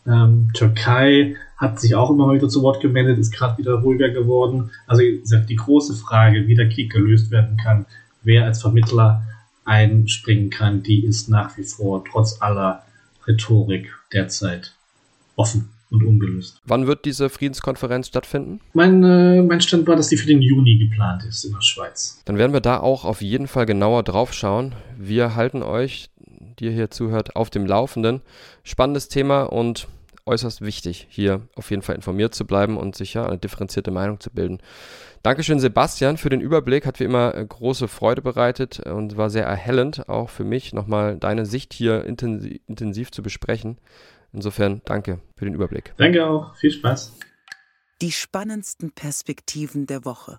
Türkei hat sich auch immer wieder zu Wort gemeldet, ist gerade wieder ruhiger geworden. Also die große Frage, wie der Krieg gelöst werden kann, wer als Vermittler einspringen kann, die ist nach wie vor trotz aller Rhetorik derzeit offen und ungelöst. Wann wird diese Friedenskonferenz stattfinden? Mein Stand war, dass die für den Juni geplant ist in der Schweiz. Dann werden wir da auch auf jeden Fall genauer drauf schauen. Wir halten euch, die ihr hier zuhört, auf dem Laufenden. Spannendes Thema und äußerst wichtig, hier auf jeden Fall informiert zu bleiben und sich eine differenzierte Meinung zu bilden. Dankeschön, Sebastian, für den Überblick. Hat wie immer große Freude bereitet und war sehr erhellend, auch für mich, nochmal deine Sicht hier intensiv zu besprechen. Insofern danke für den Überblick. Danke auch. Viel Spaß. Die spannendsten Perspektiven der Woche.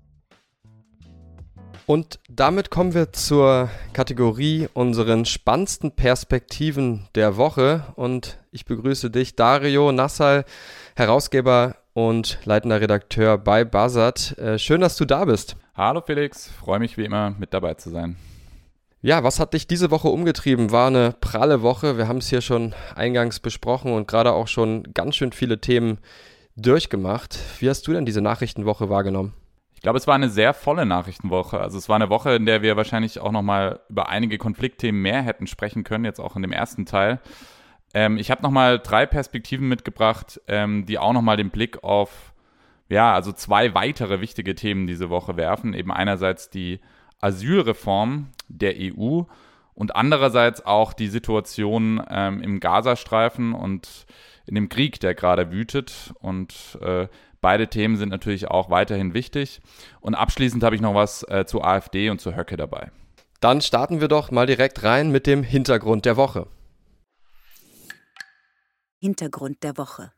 Und damit kommen wir zur Kategorie unseren spannendsten Perspektiven der Woche. Und ich begrüße dich, Dario Nassal, Herausgeber und leitender Redakteur bei Buzzard. Schön, dass du da bist. Hallo Felix, freue mich wie immer mit dabei zu sein. Ja, was hat dich diese Woche umgetrieben? War eine pralle Woche. Wir haben es hier schon eingangs besprochen und gerade auch schon ganz schön viele Themen durchgemacht. Wie hast du denn diese Nachrichtenwoche wahrgenommen? Ich glaube, es war eine sehr volle Nachrichtenwoche. Also es war eine Woche, in der wir wahrscheinlich auch nochmal über einige Konfliktthemen mehr hätten sprechen können, jetzt auch in dem ersten Teil. Ich habe nochmal 3 Perspektiven mitgebracht, die auch nochmal den Blick auf, also 2 weitere wichtige Themen diese Woche werfen. Eben einerseits die Asylreform der EU und andererseits auch die Situation im Gazastreifen und in dem Krieg, der gerade wütet. Und beide Themen sind natürlich auch weiterhin wichtig. Und abschließend habe ich noch was zur AfD und zur Höcke dabei. Dann starten wir doch mal direkt rein mit dem Hintergrund der Woche. Hintergrund der Woche.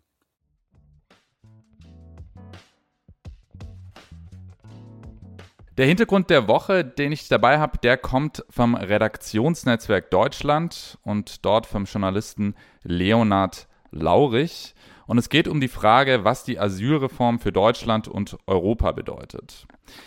Der Hintergrund der Woche, den ich dabei habe, der kommt vom Redaktionsnetzwerk Deutschland und dort vom Journalisten Leonhard Laurich. Und es geht um die Frage, was die Asylreform für Deutschland und Europa bedeutet.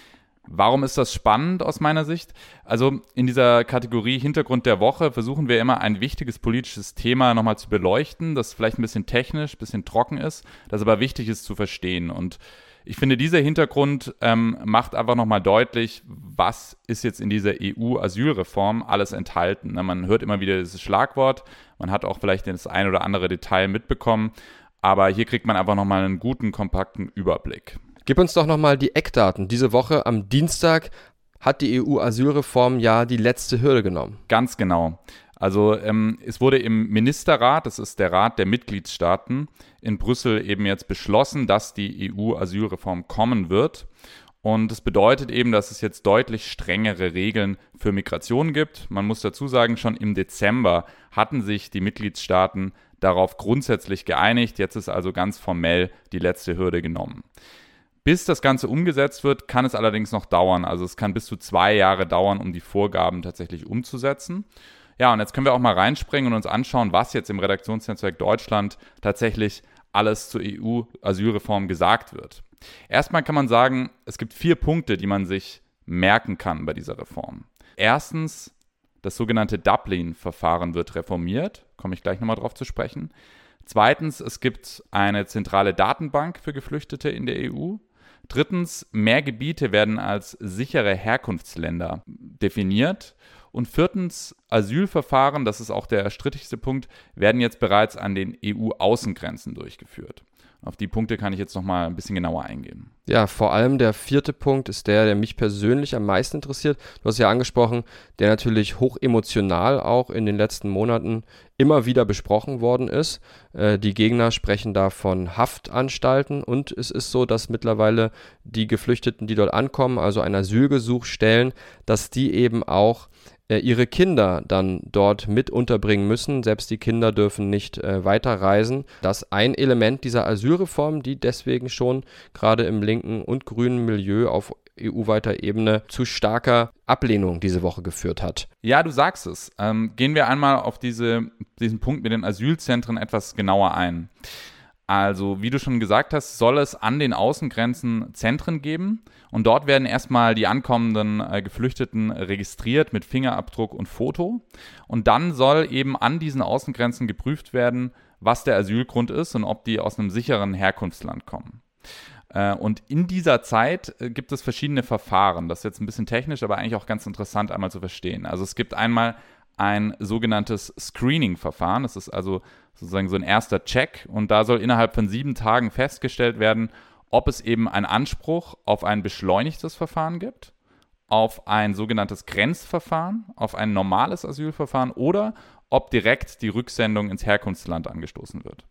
Warum ist das spannend aus meiner Sicht? Also in dieser Kategorie Hintergrund der Woche versuchen wir immer ein wichtiges politisches Thema nochmal zu beleuchten, das vielleicht ein bisschen technisch, ein bisschen trocken ist, das aber wichtig ist zu verstehen. Und ich finde, dieser Hintergrund macht einfach nochmal deutlich, was ist jetzt in dieser EU-Asylreform alles enthalten. Man hört immer wieder dieses Schlagwort, man hat auch vielleicht das ein oder andere Detail mitbekommen, aber hier kriegt man einfach nochmal einen guten, kompakten Überblick. Gib uns doch nochmal die Eckdaten. Diese Woche am Dienstag hat die EU-Asylreform ja die letzte Hürde genommen. Ganz genau. Also es wurde im Ministerrat, das ist der Rat der Mitgliedstaaten, in Brüssel eben jetzt beschlossen, dass die EU-Asylreform kommen wird. Und das bedeutet eben, dass es jetzt deutlich strengere Regeln für Migration gibt. Man muss dazu sagen, schon im Dezember hatten sich die Mitgliedstaaten darauf grundsätzlich geeinigt. Jetzt ist also ganz formell die letzte Hürde genommen. Bis das Ganze umgesetzt wird, kann es allerdings noch dauern. Also es kann bis zu 2 Jahre dauern, um die Vorgaben tatsächlich umzusetzen. Ja, und jetzt können wir auch mal reinspringen und uns anschauen, was jetzt im Redaktionsnetzwerk Deutschland tatsächlich alles zur EU-Asylreform gesagt wird. Erstmal kann man sagen, es gibt 4 Punkte, die man sich merken kann bei dieser Reform. Erstens, das sogenannte Dublin-Verfahren wird reformiert. Komme ich gleich nochmal drauf zu sprechen. Zweitens, es gibt eine zentrale Datenbank für Geflüchtete in der EU. Drittens, mehr Gebiete werden als sichere Herkunftsländer definiert. Und viertens, Asylverfahren, das ist auch der strittigste Punkt, werden jetzt bereits an den EU-Außengrenzen durchgeführt. Auf die Punkte kann ich jetzt nochmal ein bisschen genauer eingehen. Ja, vor allem der 4. Punkt ist der mich persönlich am meisten interessiert. Du hast ja angesprochen, der natürlich hoch emotional auch in den letzten Monaten immer wieder besprochen worden ist. Die Gegner sprechen da von Haftanstalten und es ist so, dass mittlerweile die Geflüchteten, die dort ankommen, also ein Asylgesuch stellen, dass die eben auch ihre Kinder dann dort mit unterbringen müssen. Selbst die Kinder dürfen nicht weiterreisen. Das ist ein Element dieser Asylreform, die deswegen schon gerade im linken und grünen Milieu auf EU-weiter Ebene zu starker Ablehnung diese Woche geführt hat. Ja, du sagst es. Gehen wir einmal auf diesen Punkt mit den Asylzentren etwas genauer ein. Also, wie du schon gesagt hast, soll es an den Außengrenzen Zentren geben und dort werden erstmal die ankommenden Geflüchteten registriert mit Fingerabdruck und Foto und dann soll eben an diesen Außengrenzen geprüft werden, was der Asylgrund ist und ob die aus einem sicheren Herkunftsland kommen. Und in dieser Zeit gibt es verschiedene Verfahren. Das ist jetzt ein bisschen technisch, aber eigentlich auch ganz interessant einmal zu verstehen. Also es gibt einmal ein sogenanntes Screening-Verfahren. Das ist also sozusagen so ein erster Check und da soll innerhalb von 7 Tagen festgestellt werden, ob es eben einen Anspruch auf ein beschleunigtes Verfahren gibt, auf ein sogenanntes Grenzverfahren, auf ein normales Asylverfahren oder ob direkt die Rücksendung ins Herkunftsland angestoßen wird.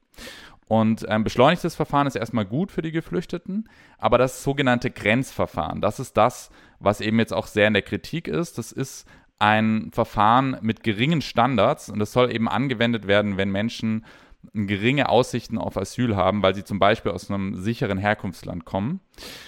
Und ein beschleunigtes Verfahren ist erstmal gut für die Geflüchteten, aber das sogenannte Grenzverfahren, das ist das, was eben jetzt auch sehr in der Kritik ist. Das ist ein Verfahren mit geringen Standards und das soll eben angewendet werden, wenn Menschen geringe Aussichten auf Asyl haben, weil sie zum Beispiel aus einem sicheren Herkunftsland kommen.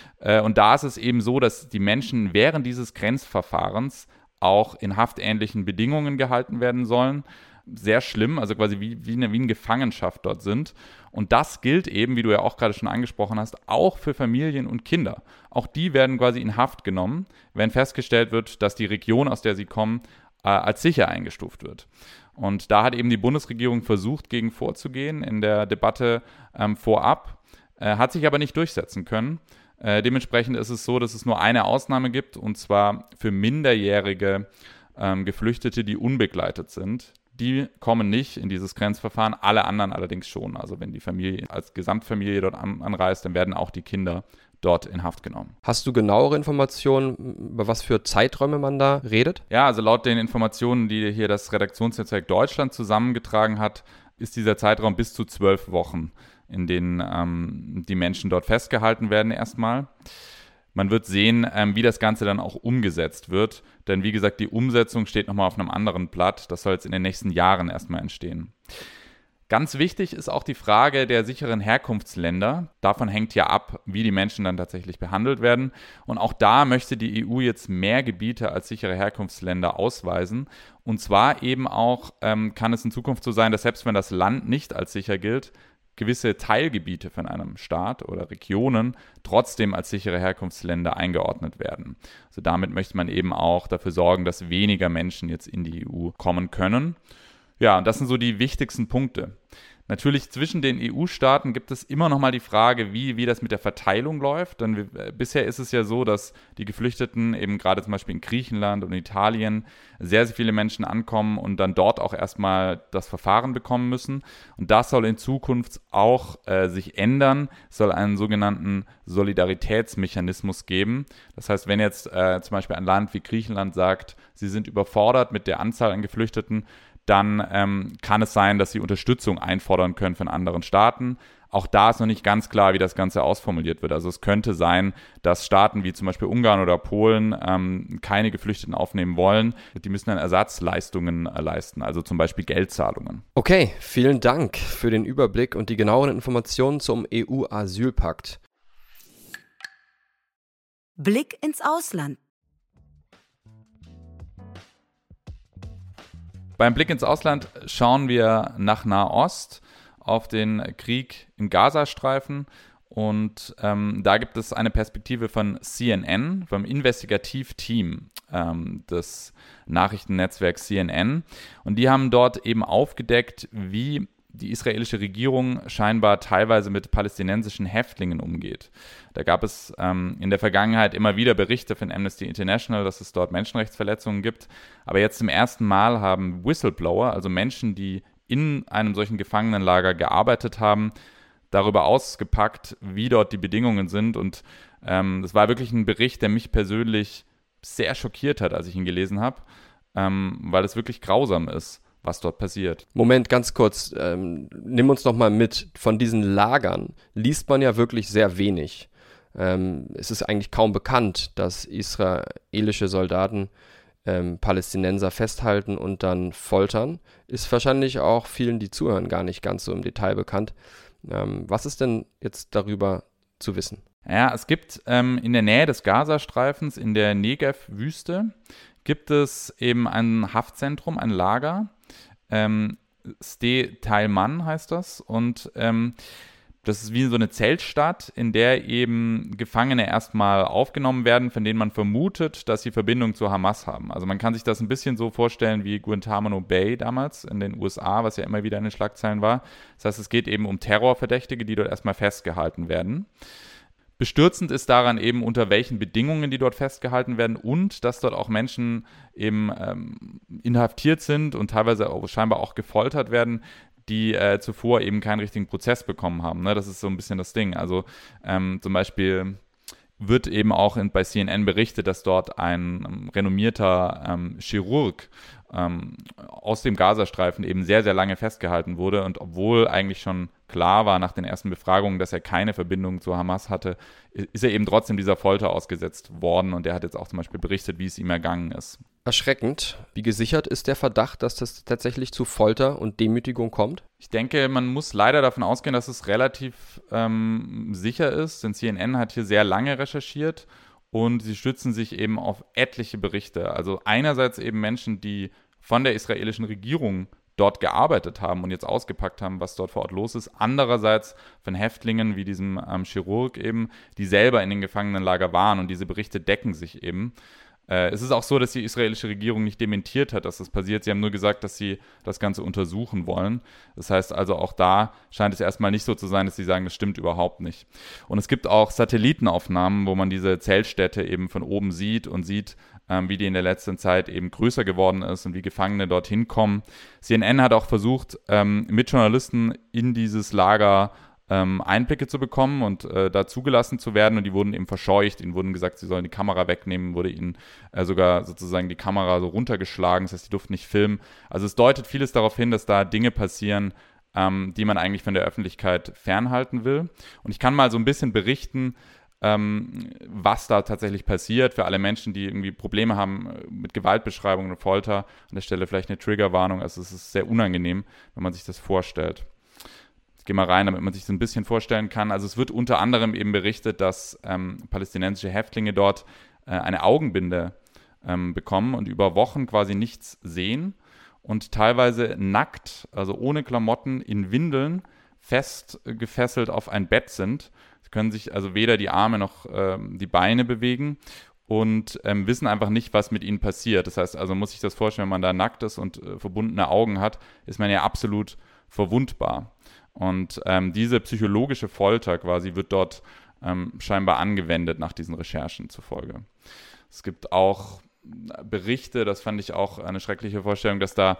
Und da ist es eben so, dass die Menschen während dieses Grenzverfahrens auch in haftähnlichen Bedingungen gehalten werden sollen. Sehr schlimm, also quasi wie in Gefangenschaft dort sind. Und das gilt eben, wie du ja auch gerade schon angesprochen hast, auch für Familien und Kinder. Auch die werden quasi in Haft genommen, wenn festgestellt wird, dass die Region, aus der sie kommen, als sicher eingestuft wird. Und da hat eben die Bundesregierung versucht, gegen vorzugehen in der Debatte vorab, hat sich aber nicht durchsetzen können. Dementsprechend ist es so, dass es nur eine Ausnahme gibt, und zwar für minderjährige Geflüchtete, die unbegleitet sind. Die kommen nicht in dieses Grenzverfahren, alle anderen allerdings schon. Also wenn die Familie als Gesamtfamilie dort anreist, dann werden auch die Kinder dort in Haft genommen. Hast du genauere Informationen, über was für Zeiträume man da redet? Ja, also laut den Informationen, die hier das Redaktionsnetzwerk Deutschland zusammengetragen hat, ist dieser Zeitraum bis zu 12 Wochen, in denen die Menschen dort festgehalten werden erstmal. Man wird sehen, wie das Ganze dann auch umgesetzt wird. Denn wie gesagt, die Umsetzung steht nochmal auf einem anderen Blatt. Das soll jetzt in den nächsten Jahren erstmal entstehen. Ganz wichtig ist auch die Frage der sicheren Herkunftsländer. Davon hängt ja ab, wie die Menschen dann tatsächlich behandelt werden. Und auch da möchte die EU jetzt mehr Gebiete als sichere Herkunftsländer ausweisen. Und zwar eben auch kann es in Zukunft so sein, dass selbst wenn das Land nicht als sicher gilt, gewisse Teilgebiete von einem Staat oder Regionen trotzdem als sichere Herkunftsländer eingeordnet werden. Also damit möchte man eben auch dafür sorgen, dass weniger Menschen jetzt in die EU kommen können. Ja, und das sind so die wichtigsten Punkte. Natürlich zwischen den EU-Staaten gibt es immer noch mal die Frage, wie das mit der Verteilung läuft. Denn bisher ist es ja so, dass die Geflüchteten eben gerade zum Beispiel in Griechenland und Italien sehr, sehr viele Menschen ankommen und dann dort auch erstmal das Verfahren bekommen müssen. Und das soll in Zukunft auch sich ändern. Es soll einen sogenannten Solidaritätsmechanismus geben. Das heißt, wenn jetzt zum Beispiel ein Land wie Griechenland sagt, sie sind überfordert mit der Anzahl an Geflüchteten, dann kann es sein, dass sie Unterstützung einfordern können von anderen Staaten. Auch da ist noch nicht ganz klar, wie das Ganze ausformuliert wird. Also es könnte sein, dass Staaten wie zum Beispiel Ungarn oder Polen keine Geflüchteten aufnehmen wollen. Die müssen dann Ersatzleistungen leisten, also zum Beispiel Geldzahlungen. Okay, vielen Dank für den Überblick und die genaueren Informationen zum EU-Asylpakt. Blick ins Ausland. Beim Blick ins Ausland schauen wir nach Nahost auf den Krieg im Gazastreifen und da gibt es eine Perspektive von CNN, vom Investigativteam des Nachrichtennetzwerks CNN und die haben dort eben aufgedeckt, wie die israelische Regierung scheinbar teilweise mit palästinensischen Häftlingen umgeht. Da gab es in der Vergangenheit immer wieder Berichte von Amnesty International, dass es dort Menschenrechtsverletzungen gibt. Aber jetzt zum ersten Mal haben Whistleblower, also Menschen, die in einem solchen Gefangenenlager gearbeitet haben, darüber ausgepackt, wie dort die Bedingungen sind. Und das war wirklich ein Bericht, der mich persönlich sehr schockiert hat, als ich ihn gelesen habe, weil es wirklich grausam ist, was dort passiert. Moment, ganz kurz, nimm uns noch mal mit. Von diesen Lagern liest man ja wirklich sehr wenig. Es ist eigentlich kaum bekannt, dass israelische Soldaten Palästinenser festhalten und dann foltern. Ist wahrscheinlich auch vielen, die zuhören, gar nicht ganz so im Detail bekannt. Was ist denn jetzt darüber zu wissen? Ja, es gibt in der Nähe des Gazastreifens, in der Negev-Wüste, gibt es eben ein Haftzentrum, ein Lager. Sde Talman heißt das und das ist wie so eine Zeltstadt, in der eben Gefangene erstmal aufgenommen werden, von denen man vermutet, dass sie Verbindung zur Hamas haben. Also man kann sich das ein bisschen so vorstellen wie Guantanamo Bay damals in den USA, was ja immer wieder in den Schlagzeilen war. Das heißt, es geht eben um Terrorverdächtige, die dort erstmal festgehalten werden. Bestürzend ist daran eben, unter welchen Bedingungen die dort festgehalten werden und dass dort auch Menschen eben inhaftiert sind und teilweise auch, scheinbar auch gefoltert werden, die zuvor eben keinen richtigen Prozess bekommen haben. Ne? Das ist so ein bisschen das Ding. Also zum Beispiel wird eben auch bei CNN berichtet, dass dort ein renommierter Chirurg aus dem Gazastreifen eben sehr, sehr lange festgehalten wurde und obwohl eigentlich schon klar war nach den ersten Befragungen, dass er keine Verbindung zur Hamas hatte, ist er eben trotzdem dieser Folter ausgesetzt worden und der hat jetzt auch zum Beispiel berichtet, wie es ihm ergangen ist. Erschreckend. Wie gesichert ist der Verdacht, dass das tatsächlich zu Folter und Demütigung kommt? Ich denke, man muss leider davon ausgehen, dass es relativ sicher ist, denn CNN hat hier sehr lange recherchiert und sie stützen sich eben auf etliche Berichte. Also einerseits eben Menschen, die von der israelischen Regierung dort gearbeitet haben und jetzt ausgepackt haben, was dort vor Ort los ist. Andererseits von Häftlingen wie diesem Chirurg eben, die selber in den Gefangenenlager waren und diese Berichte decken sich eben. Es ist auch so, dass die israelische Regierung nicht dementiert hat, dass das passiert. Sie haben nur gesagt, dass sie das Ganze untersuchen wollen. Das heißt also, auch da scheint es erstmal nicht so zu sein, dass sie sagen, das stimmt überhaupt nicht. Und es gibt auch Satellitenaufnahmen, wo man diese Zeltstätte eben von oben sieht und sieht, wie die in der letzten Zeit eben größer geworden ist und wie Gefangene dorthin kommen. CNN hat auch versucht, mit Journalisten in dieses Lager Einblicke zu bekommen und da zugelassen zu werden und die wurden eben verscheucht, ihnen wurden gesagt, sie sollen die Kamera wegnehmen, wurde ihnen sogar sozusagen die Kamera so runtergeschlagen, das heißt, die durften nicht filmen. Also es deutet vieles darauf hin, dass da Dinge passieren, die man eigentlich von der Öffentlichkeit fernhalten will. Und ich kann mal so ein bisschen berichten, was da tatsächlich passiert für alle Menschen, die irgendwie Probleme haben mit Gewaltbeschreibungen und Folter. An der Stelle vielleicht eine Triggerwarnung, also es ist sehr unangenehm, wenn man sich das vorstellt. Gehe mal rein, damit man sich so ein bisschen vorstellen kann. Also es wird unter anderem eben berichtet, dass palästinensische Häftlinge dort eine Augenbinde bekommen und über Wochen quasi nichts sehen und teilweise nackt, also ohne Klamotten, in Windeln fest gefesselt auf ein Bett sind. Sie können sich also weder die Arme noch die Beine bewegen und wissen einfach nicht, was mit ihnen passiert. Das heißt, also muss sich das vorstellen, wenn man da nackt ist und verbundene Augen hat, ist man ja absolut verwundbar. Und diese psychologische Folter quasi wird dort scheinbar angewendet nach diesen Recherchen zufolge. Es gibt auch Berichte, das fand ich auch eine schreckliche Vorstellung, dass da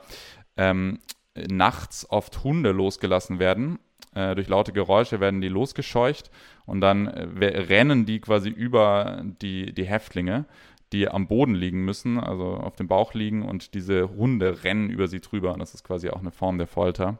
nachts oft Hunde losgelassen werden. Durch laute Geräusche werden die losgescheucht und dann rennen die quasi über die Häftlinge, die am Boden liegen müssen, also auf dem Bauch liegen, und diese Hunde rennen über sie drüber. Und das ist quasi auch eine Form der Folter,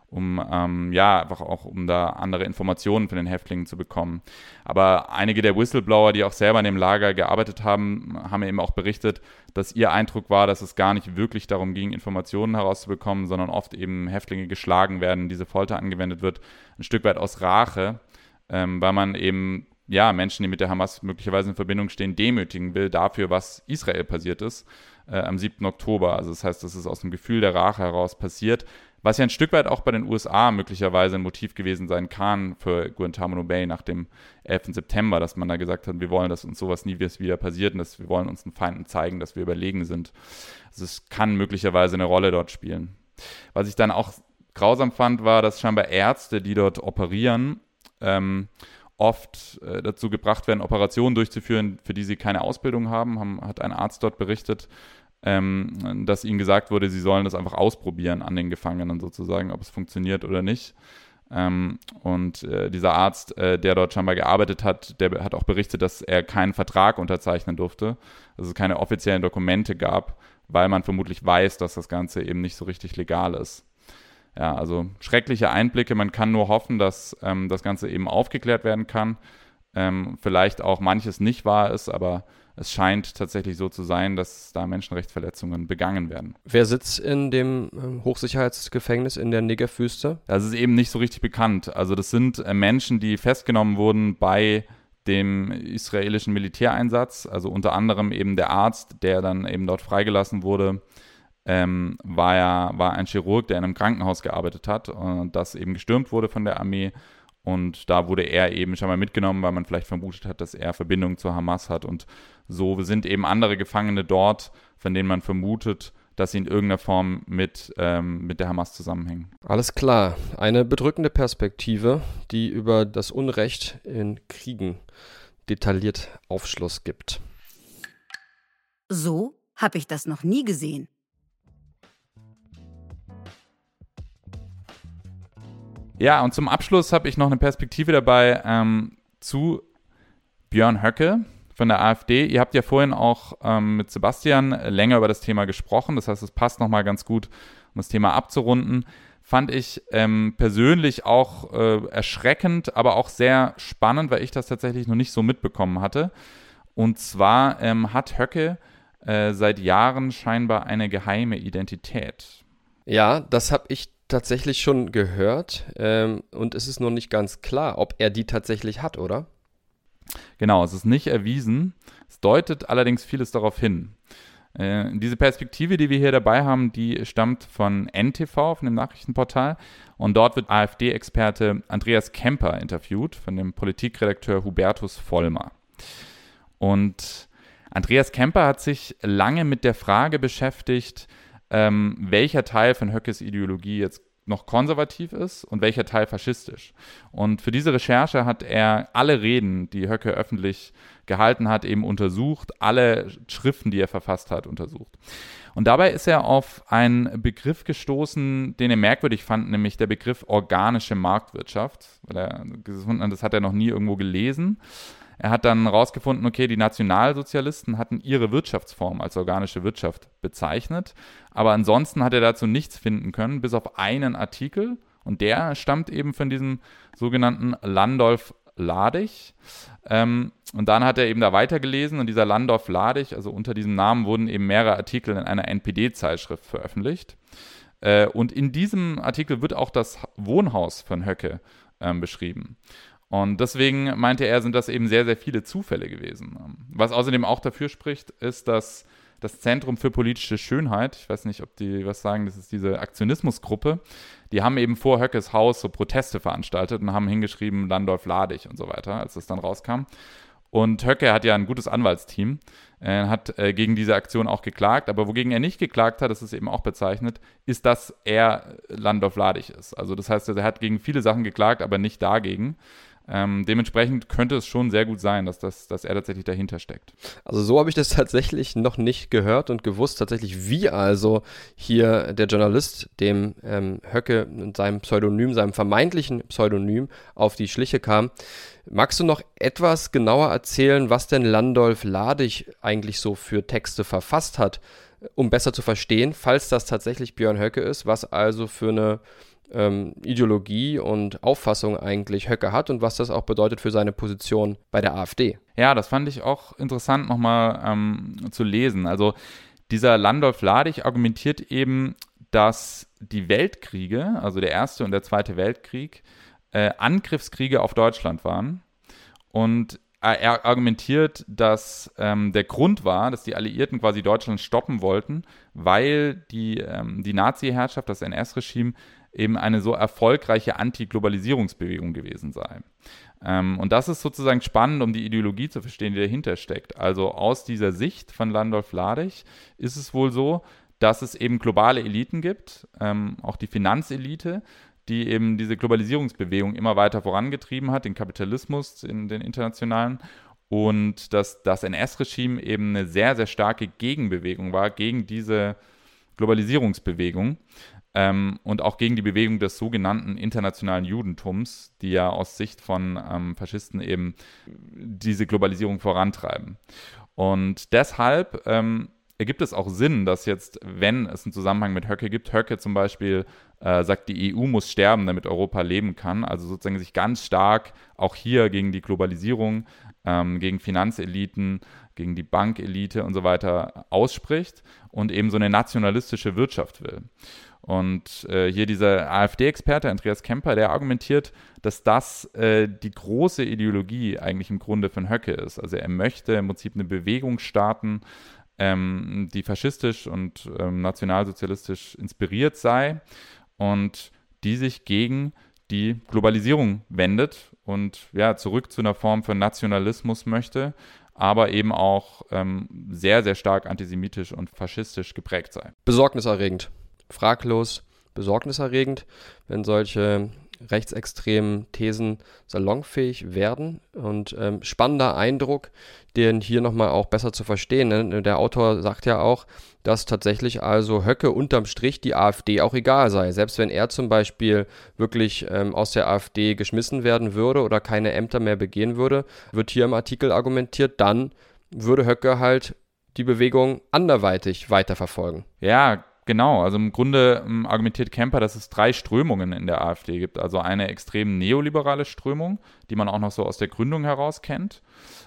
einfach auch um da andere Informationen von den Häftlingen zu bekommen. Aber einige der Whistleblower, die auch selber in dem Lager gearbeitet haben, haben eben auch berichtet, dass ihr Eindruck war, dass es gar nicht wirklich darum ging, Informationen herauszubekommen, sondern oft eben Häftlinge geschlagen werden, diese Folter angewendet wird, ein Stück weit aus Rache, weil man eben Menschen, die mit der Hamas möglicherweise in Verbindung stehen, demütigen will dafür, was Israel passiert ist am 7. Oktober. Also das heißt, das ist aus dem Gefühl der Rache heraus passiert, was ja ein Stück weit auch bei den USA möglicherweise ein Motiv gewesen sein kann für Guantanamo Bay nach dem 11. September, dass man da gesagt hat, wir wollen, dass uns sowas nie wieder passiert und wir wollen uns den Feinden zeigen, dass wir überlegen sind. Also es kann möglicherweise eine Rolle dort spielen. Was ich dann auch grausam fand, war, dass scheinbar Ärzte, die dort operieren, oft dazu gebracht werden, Operationen durchzuführen, für die sie keine Ausbildung haben, hat ein Arzt dort berichtet, dass ihnen gesagt wurde, sie sollen das einfach ausprobieren an den Gefangenen sozusagen, ob es funktioniert oder nicht. Dieser Arzt, der dort scheinbar gearbeitet hat, der hat auch berichtet, dass er keinen Vertrag unterzeichnen durfte, dass es keine offiziellen Dokumente gab, weil man vermutlich weiß, dass das Ganze eben nicht so richtig legal ist. Ja, also schreckliche Einblicke. Man kann nur hoffen, dass das Ganze eben aufgeklärt werden kann. Vielleicht auch manches nicht wahr ist, aber es scheint tatsächlich so zu sein, dass da Menschenrechtsverletzungen begangen werden. Wer sitzt in dem Hochsicherheitsgefängnis in der Negev-Wüste? Das ist eben nicht so richtig bekannt. Also das sind Menschen, die festgenommen wurden bei dem israelischen Militäreinsatz. Also unter anderem eben der Arzt, der dann eben dort freigelassen wurde, war ein Chirurg, der in einem Krankenhaus gearbeitet hat und das eben gestürmt wurde von der Armee. Und da wurde er eben schon mal mitgenommen, weil man vielleicht vermutet hat, dass er Verbindung zur Hamas hat. Und so sind eben andere Gefangene dort, von denen man vermutet, dass sie in irgendeiner Form mit der Hamas zusammenhängen. Alles klar. Eine bedrückende Perspektive, die über das Unrecht in Kriegen detailliert Aufschluss gibt. So habe ich das noch nie gesehen. Ja, und zum Abschluss habe ich noch eine Perspektive dabei zu Björn Höcke von der AfD. Ihr habt ja vorhin auch mit Sebastian länger über das Thema gesprochen. Das heißt, es passt nochmal ganz gut, um das Thema abzurunden. Fand ich persönlich auch erschreckend, aber auch sehr spannend, weil ich das tatsächlich noch nicht so mitbekommen hatte. Und zwar hat Höcke seit Jahren scheinbar eine geheime Identität. Ja, das habe ich tatsächlich schon gehört und es ist noch nicht ganz klar, ob er die tatsächlich hat, oder? Genau, es ist nicht erwiesen. Es deutet allerdings vieles darauf hin. Diese Perspektive, die wir hier dabei haben, die stammt von NTV, von dem Nachrichtenportal. Und dort wird AfD-Experte Andreas Kemper interviewt, von dem Politikredakteur Hubertus Vollmer. Und Andreas Kemper hat sich lange mit der Frage beschäftigt, welcher Teil von Höckes Ideologie jetzt noch konservativ ist und welcher Teil faschistisch. Und für diese Recherche hat er alle Reden, die Höcke öffentlich gehalten hat, eben untersucht, alle Schriften, die er verfasst hat, untersucht. Und dabei ist er auf einen Begriff gestoßen, den er merkwürdig fand, nämlich der Begriff organische Marktwirtschaft, weil er gefunden hat, das hat er noch nie irgendwo gelesen. Er hat dann herausgefunden, okay, die Nationalsozialisten hatten ihre Wirtschaftsform als organische Wirtschaft bezeichnet, aber ansonsten hat er dazu nichts finden können, bis auf einen Artikel, und der stammt eben von diesem sogenannten Landolf Ladig. Und dann hat er eben da weitergelesen, und dieser Landolf Ladig, also unter diesem Namen wurden eben mehrere Artikel in einer NPD-Zeitschrift veröffentlicht. Und in diesem Artikel wird auch das Wohnhaus von Höcke beschrieben. Und deswegen meinte er, sind das eben sehr, sehr viele Zufälle gewesen. Was außerdem auch dafür spricht, ist, dass das Zentrum für politische Schönheit, ich weiß nicht, ob die was sagen, das ist diese Aktionismusgruppe, die haben eben vor Höckes Haus so Proteste veranstaltet und haben hingeschrieben Landolf Ladig und so weiter, als das dann rauskam. Und Höcke hat ja ein gutes Anwaltsteam, hat gegen diese Aktion auch geklagt, aber wogegen er nicht geklagt hat, das ist eben auch bezeichnet, ist, dass er Landolf Ladig ist. Also das heißt, er hat gegen viele Sachen geklagt, aber nicht dagegen. Dementsprechend könnte es schon sehr gut sein, dass er tatsächlich dahinter steckt. Also so habe ich das tatsächlich noch nicht gehört und gewusst, tatsächlich wie also hier der Journalist dem Höcke und seinem Pseudonym, seinem vermeintlichen Pseudonym auf die Schliche kam. Magst du noch etwas genauer erzählen, was denn Landolf Ladig eigentlich so für Texte verfasst hat, um besser zu verstehen, falls das tatsächlich Björn Höcke ist, was also für eine Ideologie und Auffassung eigentlich Höcke hat und was das auch bedeutet für seine Position bei der AfD. Ja, das fand ich auch interessant nochmal zu lesen. Also dieser Landolf Ladig argumentiert eben, dass die Weltkriege, also der Erste und der Zweite Weltkrieg, Angriffskriege auf Deutschland waren. Und er argumentiert, dass der Grund war, dass die Alliierten quasi Deutschland stoppen wollten, weil die Nazi-Herrschaft, das NS-Regime, eben eine so erfolgreiche Anti-Globalisierungsbewegung gewesen sei. Und das ist sozusagen spannend, um die Ideologie zu verstehen, die dahinter steckt. Also aus dieser Sicht von Landolf Ladig ist es wohl so, dass es eben globale Eliten gibt, auch die Finanzelite, die eben diese Globalisierungsbewegung immer weiter vorangetrieben hat, den Kapitalismus in den internationalen, und dass das NS-Regime eben eine sehr, sehr starke Gegenbewegung war gegen diese Globalisierungsbewegung. Und auch gegen die Bewegung des sogenannten internationalen Judentums, die ja aus Sicht von Faschisten eben diese Globalisierung vorantreiben. Und deshalb ergibt es auch Sinn, dass jetzt, wenn es einen Zusammenhang mit Höcke gibt, Höcke zum Beispiel sagt, die EU muss sterben, damit Europa leben kann, also sozusagen sich ganz stark auch hier gegen die Globalisierung, gegen Finanzeliten, gegen die Bankelite und so weiter ausspricht und eben so eine nationalistische Wirtschaft will. Und hier dieser AfD-Experte Andreas Kemper, der argumentiert, dass das die große Ideologie eigentlich im Grunde von Höcke ist. Also er möchte im Prinzip eine Bewegung starten, die faschistisch und nationalsozialistisch inspiriert sei und die sich gegen die Globalisierung wendet und ja, zurück zu einer Form von Nationalismus möchte, aber eben auch sehr, sehr stark antisemitisch und faschistisch geprägt sei. Besorgniserregend. Fraglos besorgniserregend, wenn solche rechtsextremen Thesen salonfähig werden, und spannender Eindruck, den hier nochmal auch besser zu verstehen. Ne? Der Autor sagt ja auch, dass tatsächlich also Höcke unterm Strich die AfD auch egal sei. Selbst wenn er zum Beispiel wirklich aus der AfD geschmissen werden würde oder keine Ämter mehr begehen würde, wird hier im Artikel argumentiert, dann würde Höcke halt die Bewegung anderweitig weiterverfolgen. Ja, genau, also im Grunde argumentiert Kemper, dass es 3 Strömungen in der AfD gibt. Also eine extrem neoliberale Strömung, die man auch noch so aus der Gründung heraus kennt,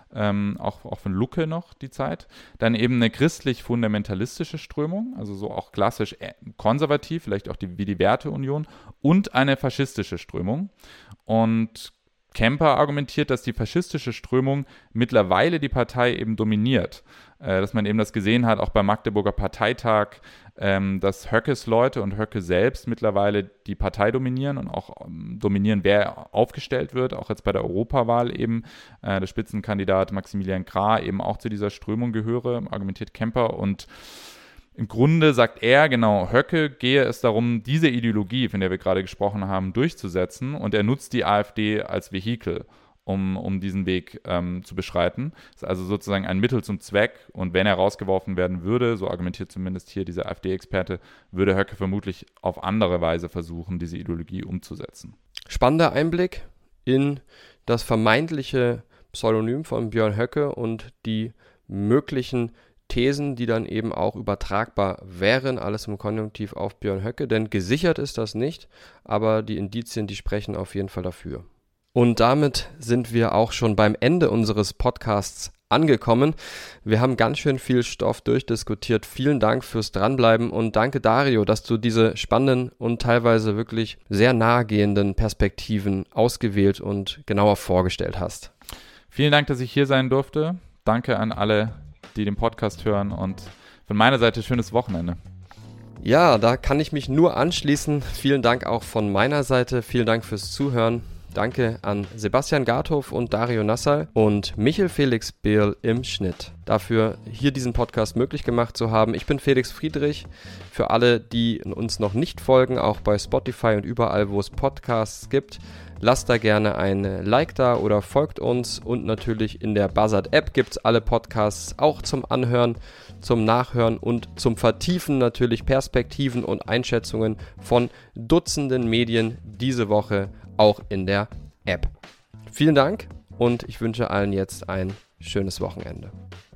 auch von Lucke noch die Zeit. Dann eben eine christlich-fundamentalistische Strömung, also so auch klassisch konservativ, vielleicht auch wie die Werteunion, und eine faschistische Strömung. Und Kemper argumentiert, dass die faschistische Strömung mittlerweile die Partei eben dominiert. Dass man eben das gesehen hat, auch beim Magdeburger Parteitag, dass Höckes Leute und Höcke selbst mittlerweile die Partei dominieren und auch dominieren, wer aufgestellt wird. Auch jetzt bei der Europawahl eben der Spitzenkandidat Maximilian Krah eben auch zu dieser Strömung gehöre, argumentiert Kemper. Und im Grunde sagt er, genau, Höcke gehe es darum, diese Ideologie, von der wir gerade gesprochen haben, durchzusetzen, und er nutzt die AfD als Vehikel, um diesen Weg zu beschreiten. Das ist also sozusagen ein Mittel zum Zweck, und wenn er rausgeworfen werden würde, so argumentiert zumindest hier dieser AfD-Experte, würde Höcke vermutlich auf andere Weise versuchen, diese Ideologie umzusetzen. Spannender Einblick in das vermeintliche Pseudonym von Björn Höcke und die möglichen Thesen, die dann eben auch übertragbar wären, alles im Konjunktiv auf Björn Höcke, denn gesichert ist das nicht, aber die Indizien, die sprechen auf jeden Fall dafür. Und damit sind wir auch schon beim Ende unseres Podcasts angekommen. Wir haben ganz schön viel Stoff durchdiskutiert. Vielen Dank fürs Dranbleiben und danke, Dario, dass du diese spannenden und teilweise wirklich sehr nahegehenden Perspektiven ausgewählt und genauer vorgestellt hast. Vielen Dank, dass ich hier sein durfte. Danke an alle, die den Podcast hören, und von meiner Seite schönes Wochenende. Ja, da kann ich mich nur anschließen. Vielen Dank auch von meiner Seite. Vielen Dank fürs Zuhören. Danke an Sebastian Garthof und Dario Nassal und Michel Felix Behl im Schnitt, dafür hier diesen Podcast möglich gemacht zu haben. Ich bin Felix Friedrich. Für alle, die uns noch nicht folgen, auch bei Spotify und überall, wo es Podcasts gibt, lasst da gerne ein Like da oder folgt uns. Und natürlich in der Buzzard-App gibt es alle Podcasts auch zum Anhören, zum Nachhören und zum Vertiefen natürlich Perspektiven und Einschätzungen von Dutzenden Medien diese Woche auch in der App. Vielen Dank und ich wünsche allen jetzt ein schönes Wochenende.